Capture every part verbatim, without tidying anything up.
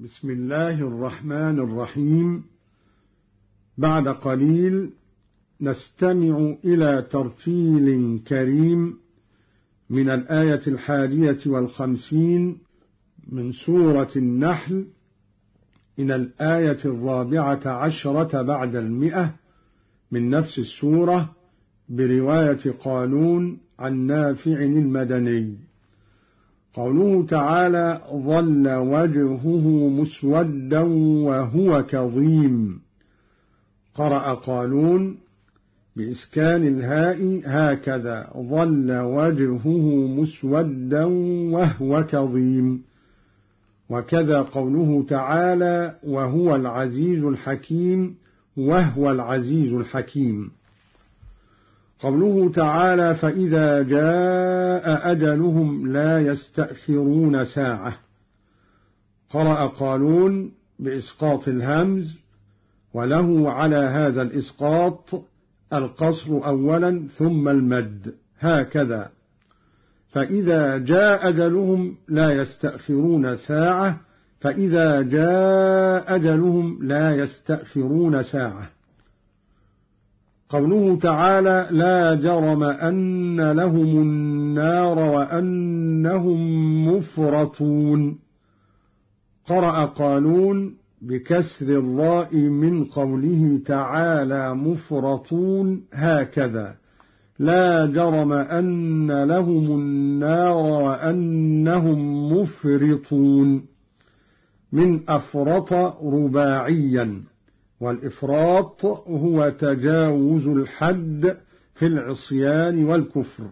بسم الله الرحمن الرحيم. بعد قليل نستمع إلى ترتيل كريم من الآية الحادية والخمسين من سورة النحل إلى الآية الرابعة عشرة بعد المئة من نفس السورة برواية قالون عن نافع المدني. قوله تعالى: ظل وجهه مسودا وهو كظيم. قرأ قالون بإسكان الهاء هكذا: ظل وجهه مسودا وهو كظيم. وكذا قوله تعالى: وهو العزيز الحكيم، وهو العزيز الحكيم. قوله تعالى: فإذا جاء أجلهم لا يستأخرون ساعة. قرأ قالون بإسقاط الهمز، وله على هذا الإسقاط القصر أولا ثم المد هكذا: فإذا جاء أجلهم لا يستأخرون ساعة، فإذا جاء أجلهم لا يستأخرون ساعة. قوله تعالى: لا جرم أن لهم النار وأنهم مفرطون. قرأ قالون بكسر الراء من قوله تعالى مفرطون هكذا: لا جرم أن لهم النار وأنهم مفرطون، من أفرط رباعيا، والإفراط هو تجاوز الحد في العصيان والكفر.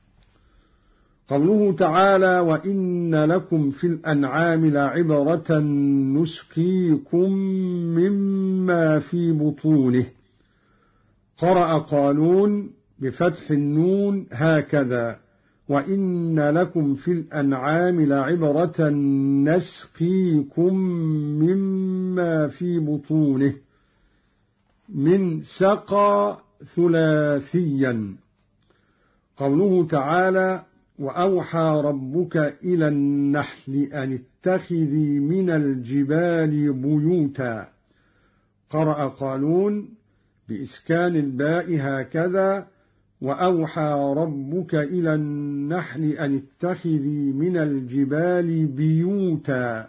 قوله تعالى: وإن لكم في الأنعام لعبرة نسقيكم مما في بطونه. قرأ قالون بفتح النون هكذا: وإن لكم في الأنعام لعبرة نسقيكم مما في بطونه، من سقى ثلاثيا. قوله تعالى: وأوحى ربك إلى النحل أن اتخذي من الجبال بيوتا. قرأ قالون بإسكان الباء هكذا: وأوحى ربك إلى النحل أن اتخذي من الجبال بيوتا.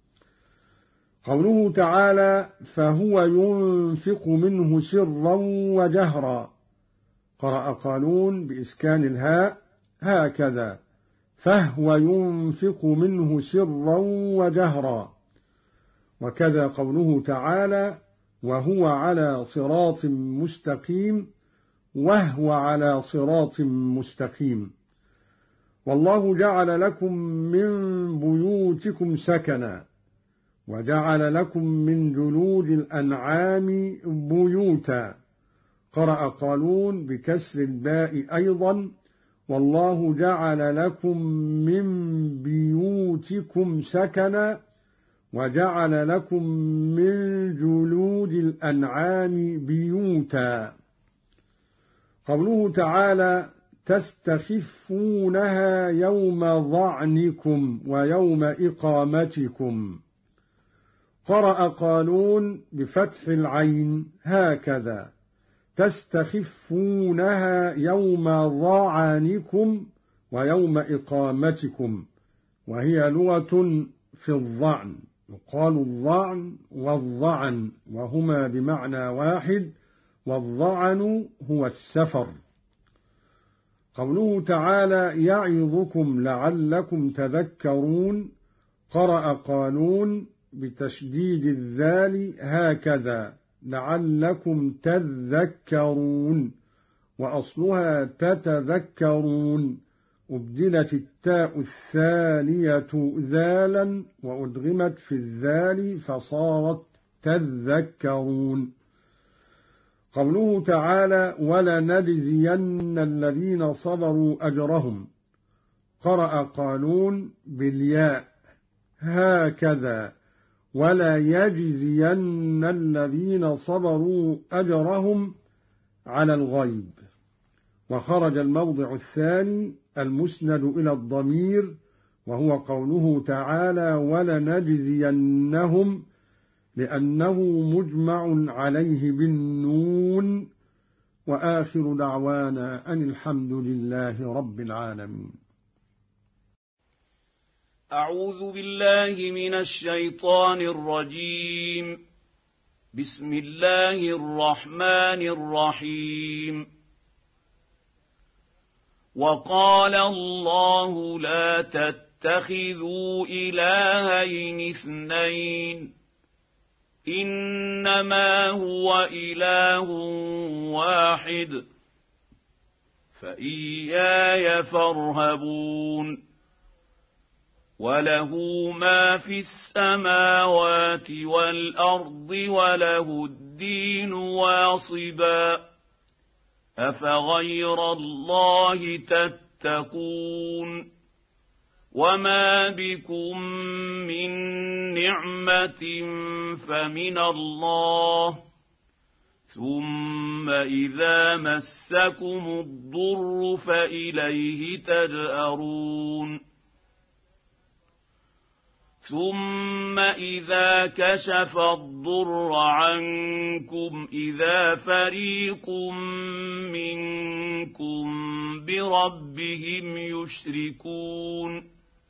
قوله تعالى: فهو ينفق منه سرا وجهرا. قرأ قالون بإسكان الهاء هكذا: فهو ينفق منه سرا وجهرا. وكذا قوله تعالى: وهو على صراط مستقيم، وهو على صراط مستقيم. والله جعل لكم من بيوتكم سكنا، وجعل لكم من جلود الأنعام بيوتا. قرأ قالون بكسر الباء أيضا: والله جعل لكم من بيوتكم سكنا، وجعل لكم من جلود الأنعام بيوتا. قوله تعالى: تستخفونها يوم ظعنكم ويوم إقامتكم. قرأ قالون بفتح العين هكذا: تستخفونها يوم ظعنكم ويوم إقامتكم، وهي لغة في الظعن، يقال الظعن والظعن وهما بمعنى واحد، والظعن هو السفر. قوله تعالى: يعظكم لعلكم تذكرون. قرأ قالون بتشديد الذال هكذا: لعلكم تذكرون، وأصلها تتذكرون، أبدلت التاء الثانية ذالا وأدغمت في الذال فصارت تذكرون. قوله تعالى: ولنجزين الذين صبروا أجرهم. قرأ قالون بالياء هكذا: ولا يجزين الذين صبروا أجرهم على الغيب. وخرج الموضع الثاني المسند إلى الضمير وهو قوله تعالى ولنجزينهم، لأنه مجمع عليه بالنون. وآخر دعوانا أن الحمد لله رب العالمين. أعوذ بالله من الشيطان الرجيم. بسم الله الرحمن الرحيم. وقال الله لا تتخذوا إلهين اثنين إنما هو إله واحد فإياي فارهبون. وله ما في السماوات والأرض وله الدين واصبا أفغير الله تتقون. وما بكم من نعمة فمن الله ثم إذا مسكم الضر فإليه تجأرون. ثم إذا كشف الضر عنكم إذا فريق منكم بربهم يشركون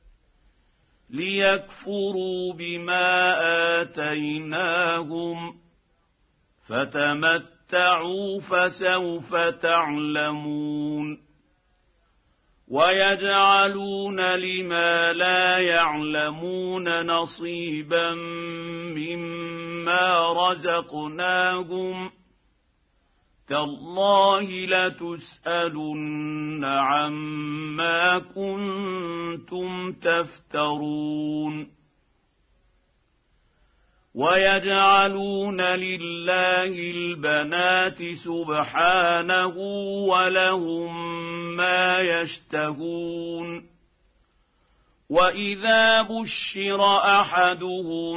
ليكفروا بما آتيناهم فتمتعوا فسوف تعلمون. ويجعلون لما لا يعلمون نصيبا مما رزقناهم تالله لتسألن عما كنتم تفترون. ويجعلون لله البنات سبحانه ولهم ما يشتهون. وإذا بشر أحدهم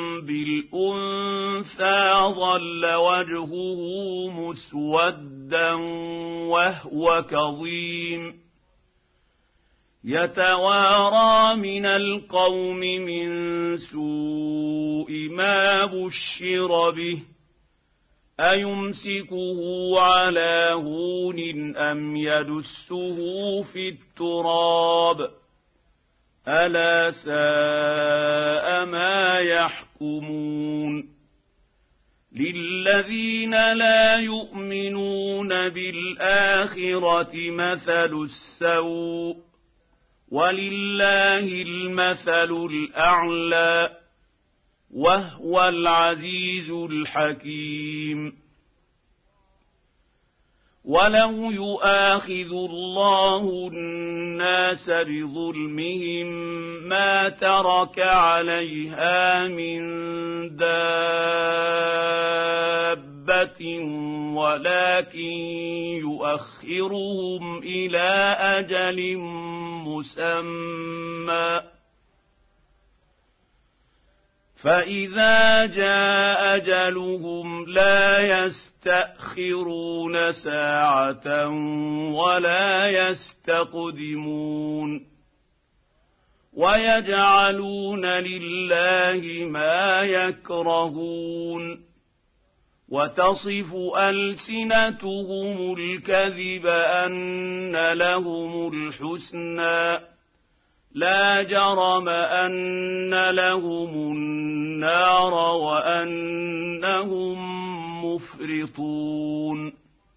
بالأنثى ظل وجهه مسودا وهو كظيم يتوارى من القوم من سوء ما بشر به أيمسكه على هون أم يدسه في التراب ألا ساء ما يحكمون. للذين لا يؤمنون بالآخرة مثل السوء ولله المثل الأعلى وهو العزيز الحكيم. ولو يؤاخذ الله الناس بظلمهم ما ترك عليها من دابة ولكن يؤخرهم إلى أجل مسمى فإذا جاء أجلهم لا يستأخرون ساعة ولا يستقدمون. ويجعلون لله ما يكرهون وتصف ألسنتهم الكذب أن لهم الحسنى لا جرم أن لهم النار وأنهم مفرطون.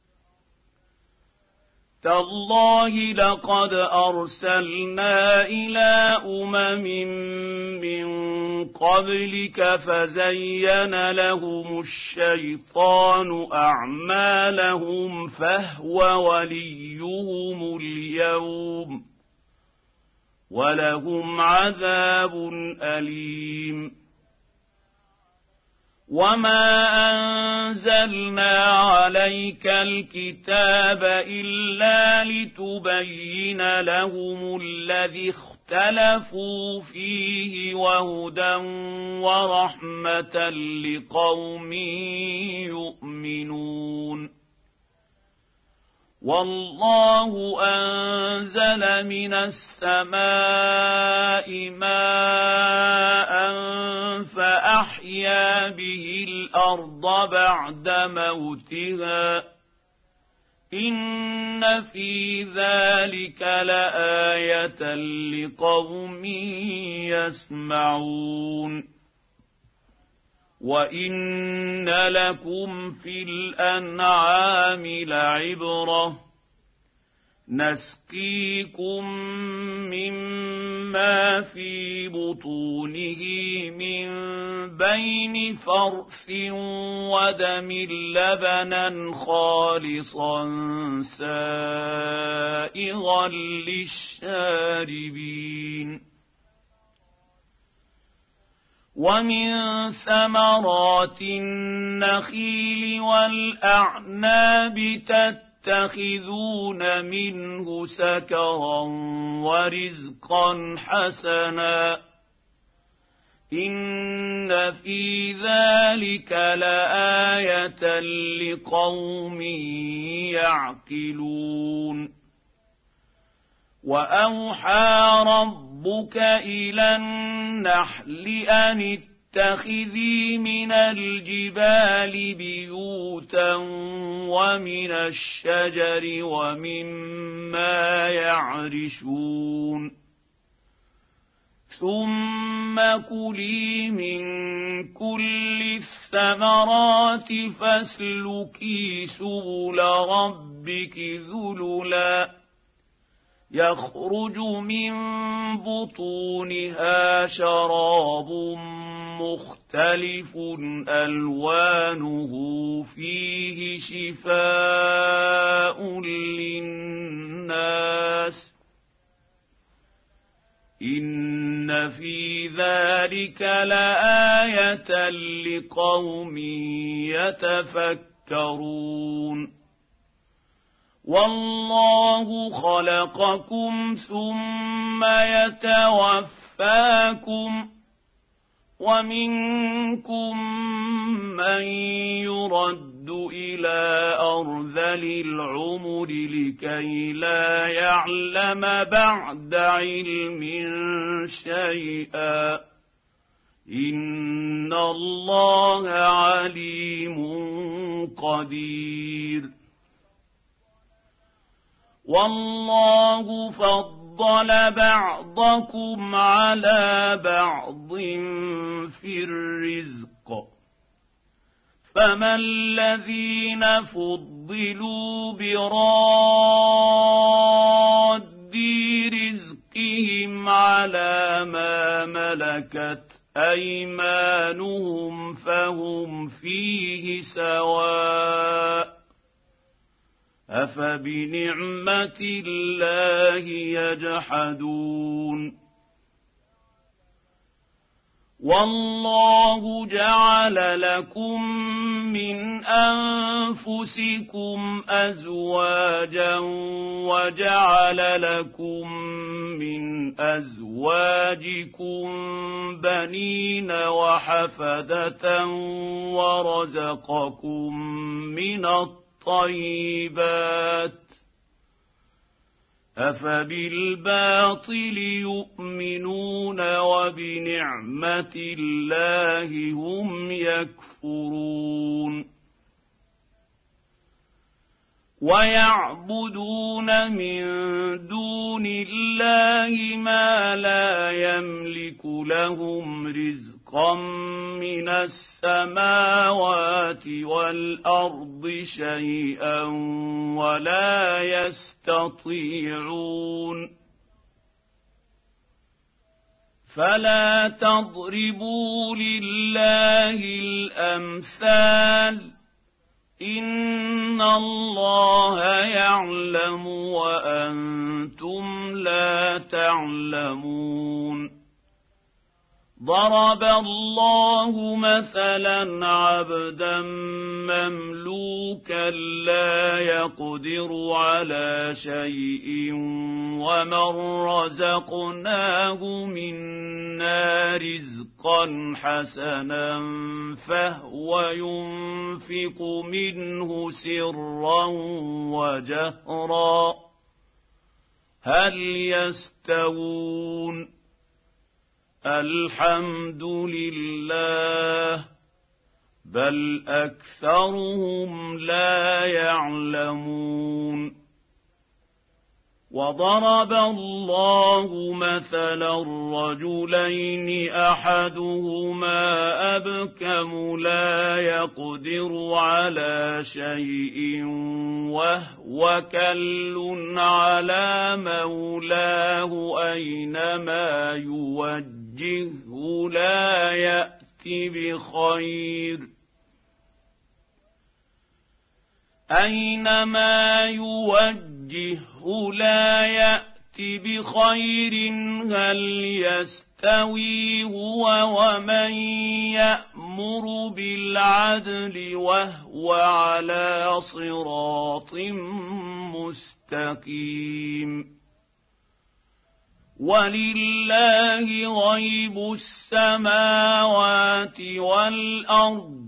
تالله لقد أرسلنا إلى أمم من قبلك فزين لهم الشيطان أعمالهم فهو وليهم اليوم ولهم عذاب أليم. وما أنزلنا عليك الكتاب إلا لتبين لهم الذي اختلفوا فيه وهدى ورحمة لقوم يؤمنون. والله أنزل من السماء ماء فأحيا به الأرض بعد موتها إن في ذلك لآية لقوم يسمعون وإن لكم في الأنعام لعبرة نسقيكم مما في بطونه من بين فرث ودم لبنا خالصا سائغا للشاربين ومن ثمرات النخيل والأعناب تتخذون منه سكرا ورزقا حسنا إن في ذلك لآية لقوم يعقلون وأوحى ربك إلى النحل أن اتخذي من الجبال بيوتا ومن الشجر ومما يعرشون ثم كلي من كل الثمرات فاسلكي سبل ربك ذللا يخرج من بطونها شراب مختلف ألوانه فيه شفاء للناس إن في ذلك لآية لقوم يتفكرون والله خلقكم ثم يتوفاكم ومنكم من يرد إلى أرذل العمر لكي لا يعلم بعد علم شيئا إن الله عليم قدير والله فضل بعضكم على بعض في الرزق فما الذين فضلوا براد رزقهم على ما ملكت أيمانهم فهم فيه سواء أفبنعمة الله يجحدون والله جعل لكم من أنفسكم أزواجا وجعل لكم من أزواجكم بنين وحفدة ورزقكم من الطيبات أفبالباطل يؤمنون وبنعمة الله هم يكفرون ويعبدون من دون الله ما لا يملك لهم رزقا من السماوات والأرض شيئا ولا يستطيعون فلا تضربوا لله الأمثال إن الله يعلم وأنتم لا تعلمون ضرب الله مثلا عبدا مملوكا لا يقدر على شيء ومن رزقناه منا رزقا حسنا فهو ينفق منه سرا وجهرا هل يستوون الحمد لله بل أكثرهم لا يعلمون وضرب الله مثلا رجلين أحدهما أبكم لا يقدر على شيء وهو كل على مولاه أينما يوجهه لا يأتي بخير أينما يوجهه لا يأتي بخير هل يستوي هو ومن يأمر بالعدل وهو على صراط مستقيم ولله غيب السماوات والأرض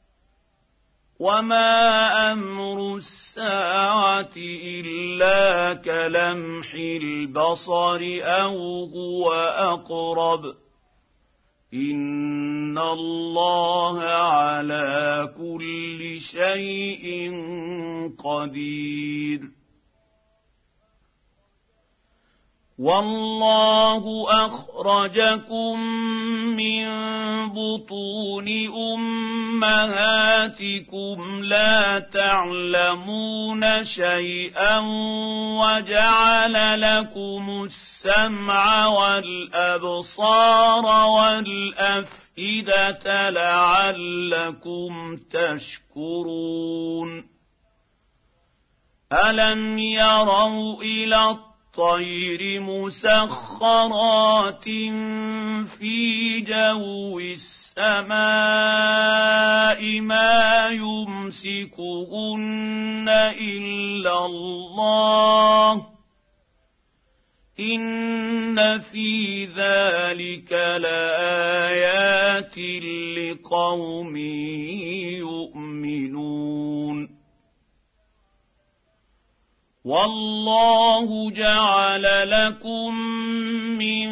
وما أمر الساعة إلا كلمح البصر أو هو أقرب إن الله على كل شيء قدير والله أخرجكم من بطون أمهاتكم لا تعلمون شيئا وجعل لكم السمع والأبصار والأفئدة لعلكم تشكرون ألم يروا إلى الطير مسخرات في جو السماء ما يمسكهن إلا الله إن في ذلك لآيات لقوم يؤمنون والله جعل لكم من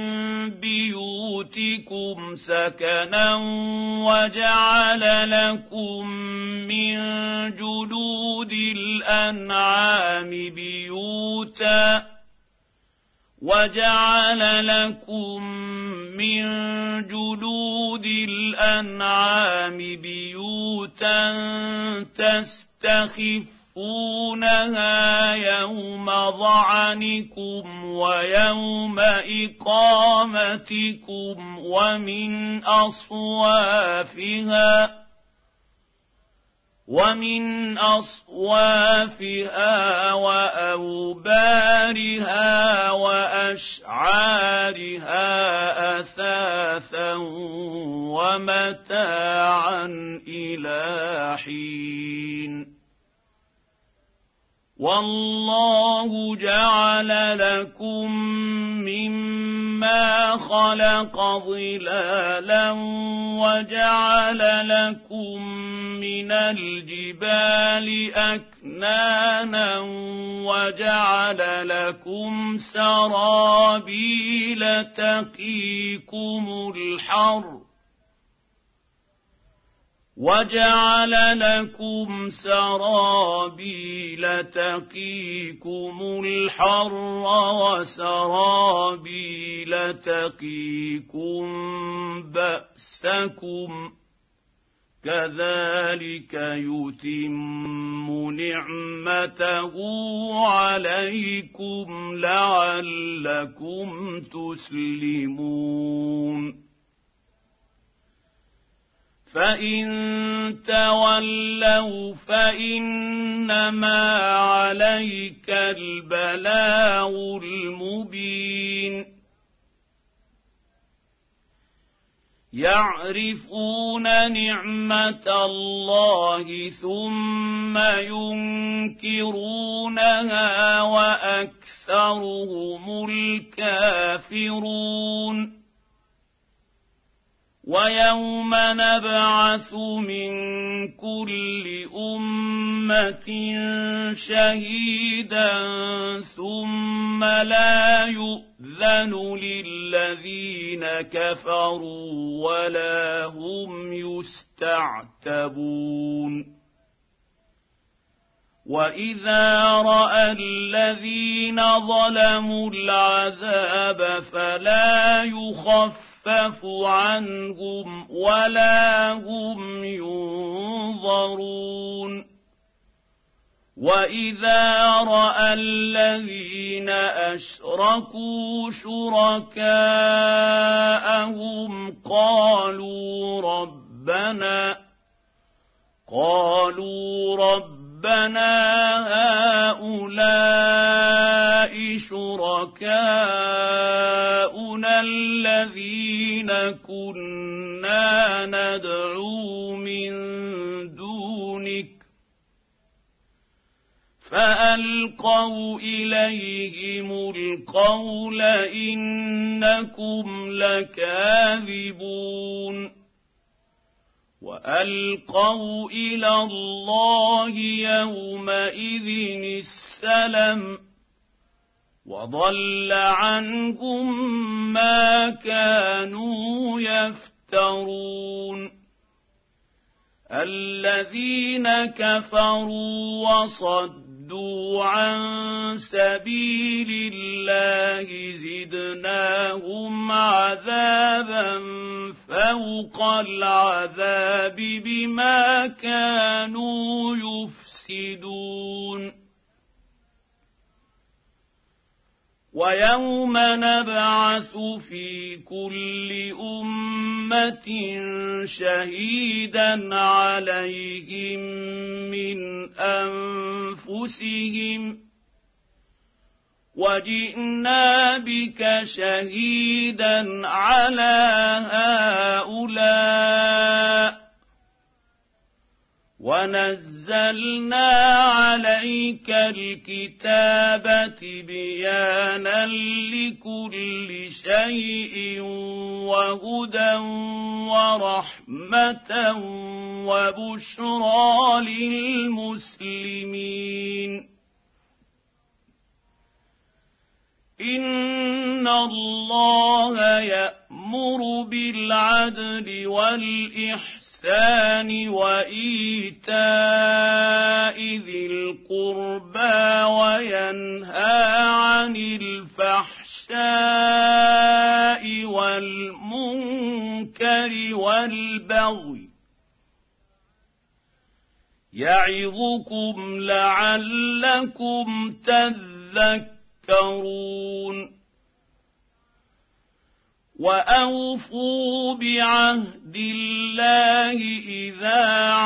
بيوتكم سكنا وجعل لكم من جلود الأنعام بيوتا وجعل لكم من جلود الأنعام بيوتا تستخفون تخفونها يوم ظعنكم ويوم إقامتكم ومن أصوافها ومن أصوافها وأوبارها وأشعارها أثاثا ومتاعا إلى حين والله جعل لكم مما خلق ظلالا وجعل لكم من الجبال أكنانا وجعل لكم سرابيل تقيكم الحر وجعل لكم سرابيل تقيكم الحر وسرابيل تقيكم بأسكم كذلك يتم نعمته عليكم لعلكم تسلمون فإن تولوا فإنما عليك البلاغ المبين يعرفون نعمة الله ثم ينكرونها وأكثرهم الكافرون ويوم نبعث من كل أمة شهيدا ثم لا يؤذن للذين كفروا ولا هم يستعتبون وإذا رأى الذين ظلموا العذاب فلا يخفف عنهم ولا هم ينظرون وإذا رأى الذين أشركوا شركاءهم قالوا ربنا قالوا ربنا هؤلاء شركاؤنا الذين كنا ندعو من دونك فألقوا إليهم القول إنكم لكاذبون وألقوا إلى الله يومئذ السلم وضل عنهم ما كانوا يفترون الذين كفروا وصدوا عن سبيل الله زدناهم عذابا فوق العذاب بما كانوا يفسدون ويوم نبعث في كل أمة شهيدا عليهم من أنفسهم وجئنا بك شهيدا على هؤلاء ونزلنا عليك الكتاب تبيانا لكل شيء وهدى ورحمة وبشرى للمسلمين إن الله يأمر بالعدل والإحسان وإيتاء ذي القربى وينهى عن الفحشاء والمنكر والبغي يعظكم لعلكم تذكرون وأوفوا بعهد الله إذا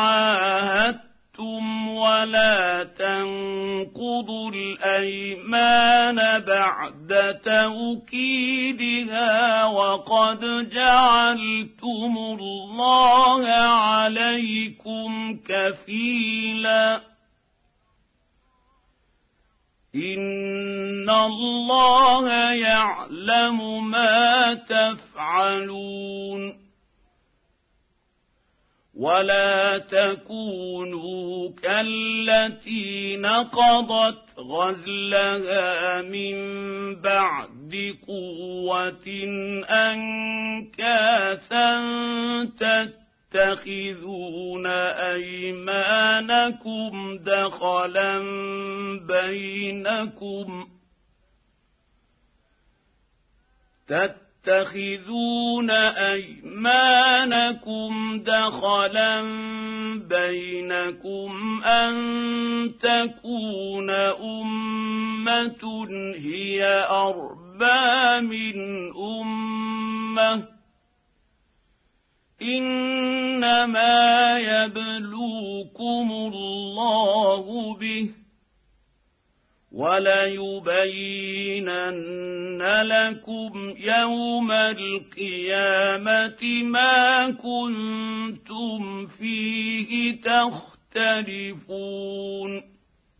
عاهدتم ولا تنقضوا الأيمان بعد توكيدها وقد جعلتم الله عليكم كفيلا إن الله يعلم ما تفعلون ولا تكونوا كالتي نقضت غزلها من بعد قوة أنكاثا تتخذون أيمانكم دخلا بينكم تتخذون أيمانكم دخلا بينكم أن تكون أمة هي أربى من أمة إنما يبلوكم الله به وليبينن لكم يوم القيامة ما كنتم فيه تختلفون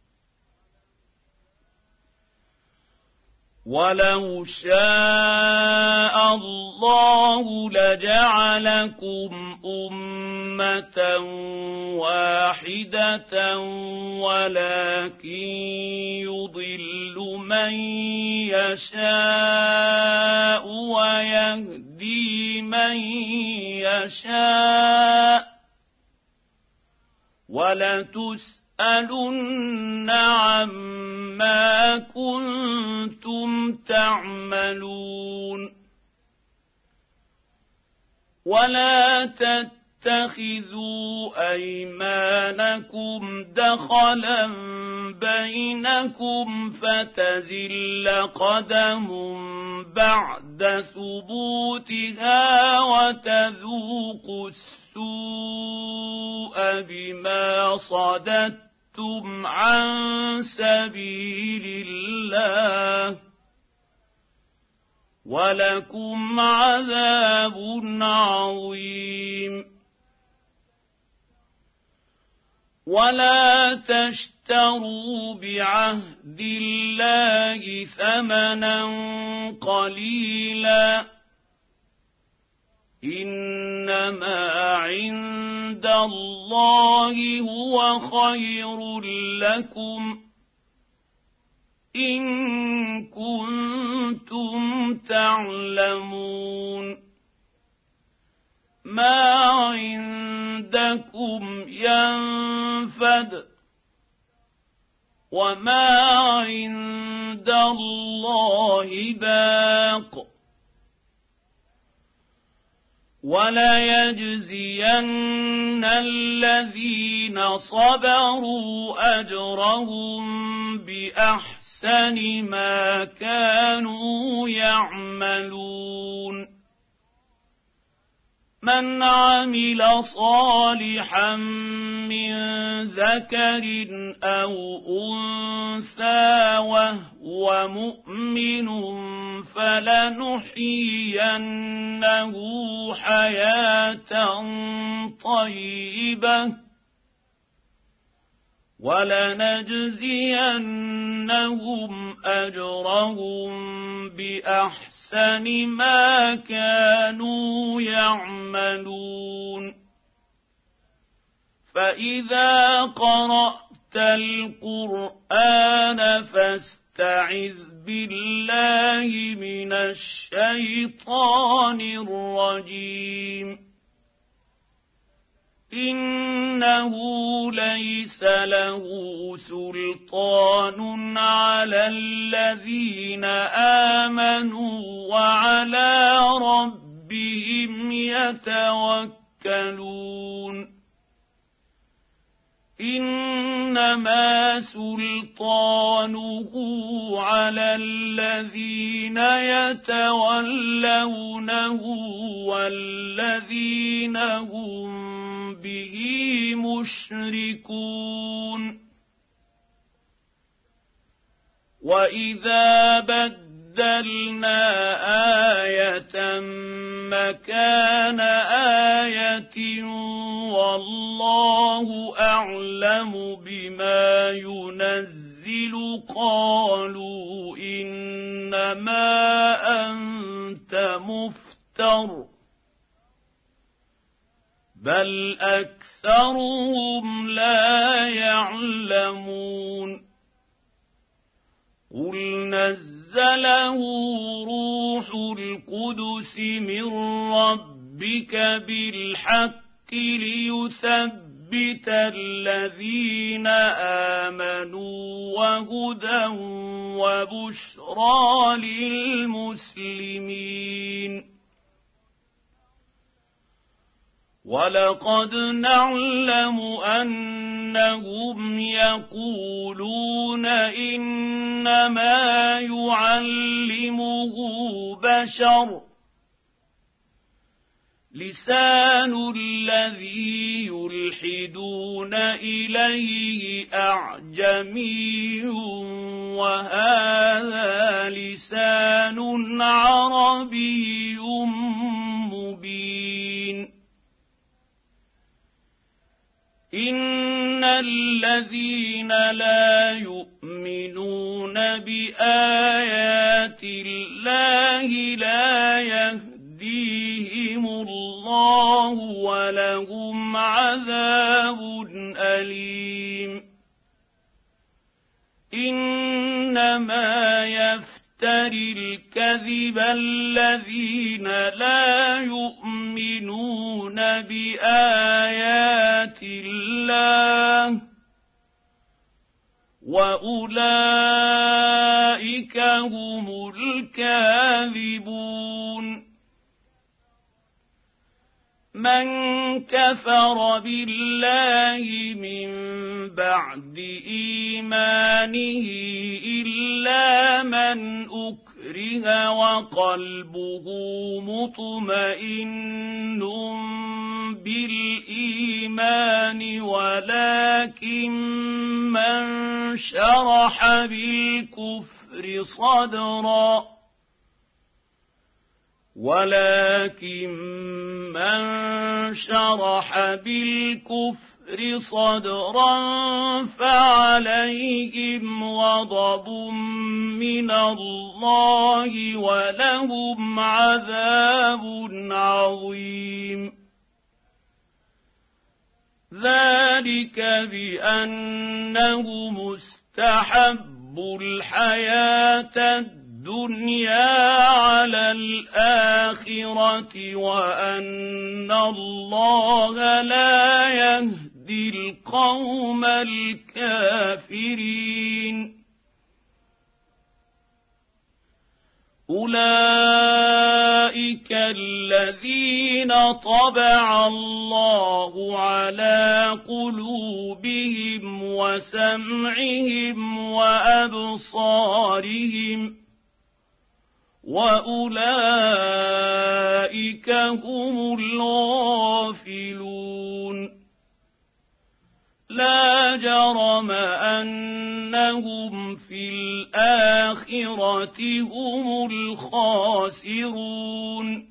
ولو شاء الله لجعلكم أمة واحدة ولكن يضل من يشاء ويهدي من يشاء ولتسألن عما كنتم تعملون ولا تتخذوا أيمانكم دخلا بينكم فتزل قدم بعد ثبوتها وتذوقوا السوء بما صددتم عن سبيل الله ولكم عذاب عظيم ولا تشتروا بعهد الله ثمنا قليلا إنما عند الله هو خير لكم إن كنتم تعلمون ما عندكم ينفد وما عند الله باق وليجزين الذين صبروا أجرهم بأحسن ما كانوا يعملون من عمل صالحا من ذكر أو أنثى وهو مؤمن فلنحيينه حياة طيبة ولنجزينهم أجرهم بأحسن ما كانوا يعملون فإذا قرأت القرآن فاستعذ بالله من الشيطان الرجيم إنه ليس له سلطان على الذين آمنوا وعلى ربهم يتوكلون إنما سلطانه على الذين يتولونه والذين هم به مشركون وإذا بدلنا آية مكان آية والله أعلم بما ينزل قالوا إنما أنت مفتر بل أكثرهم لا يعلمون قل نزله روح القدس من ربك بالحق ليثبت الذين آمنوا وهدى وبشرى للمسلمين ولقد نعلم أنهم يقولون إنما يعلمه بشر لسان الذي يلحدون إليه أعجمي وهذا لسان عربي مبين إن الذين لا يؤمنون بآيات الله لا يهديهم الله ولهم عذاب أليم إنما يفتري الكذب الذين لا يؤمنون بآيات الله وأولئك هم الكاذبون من كفر بالله من بعد إيمانه إلا من أكره وقلبه مطمئن بالإيمان ولكن من شرح بالكفر صدرا ولكن من شرح بالكفر صدرا فعليهم غضب من الله ولهم عذاب عظيم ذلك بأنه مستحب الحياة الدنيا على الآخرة وأن الله لا يهدي القوم الكافرين أولئك الذين طبع الله على قلوبهم وسمعهم وأبصارهم وأولئك هم الغافلون لا جرم أنهم في الآخرة هم الخاسرون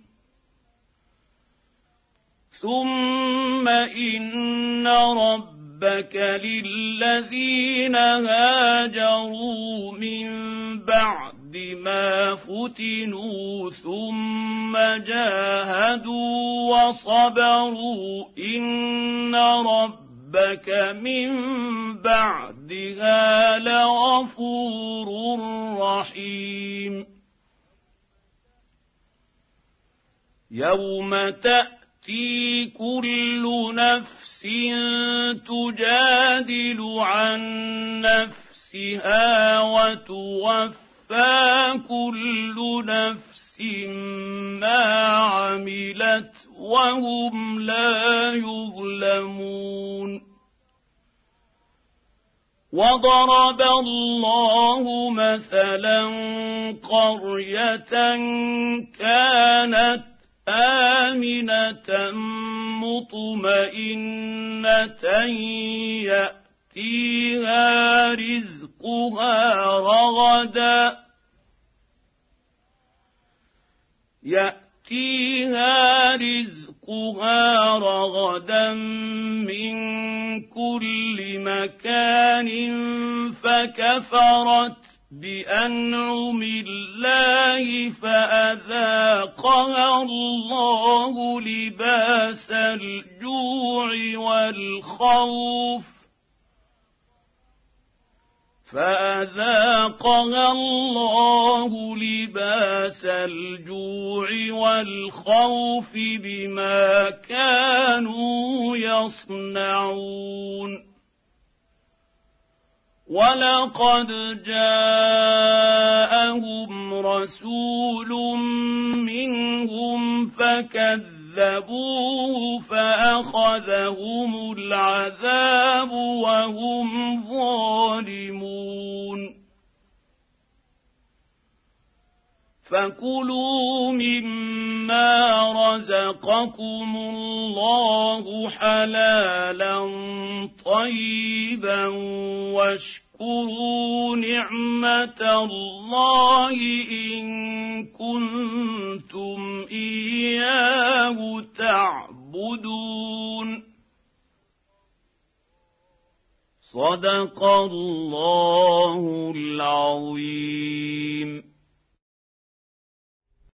ثم إن ربك للذين هاجروا من بعد ما فتنوا ثم جاهدوا وصبروا إن ربك من بعدها لغفور رحيم يوم تأتي كل نفس تجادل عن نفسها وتوفى فكل نفس ما عملت وهم لا يظلمون وضرب الله مثلا قرية كانت آمنة مطمئنة يأتيها رزقها رغدا يأتيها رزقها رغدا من كل مكان فكفرت بأنعم الله فأذاقها الله لباس الجوع والخوف فأذاقها الله لباس الجوع والخوف بما كانوا يصنعون ولقد جاءهم رسول منهم فكذبوه فأخذهم العذاب وهم ظالمون فكلوا مما رزقكم الله حلالا طيبا واشكروا واذكروا نعمة الله إن كنتم إياه تعبدون صدق الله العظيم.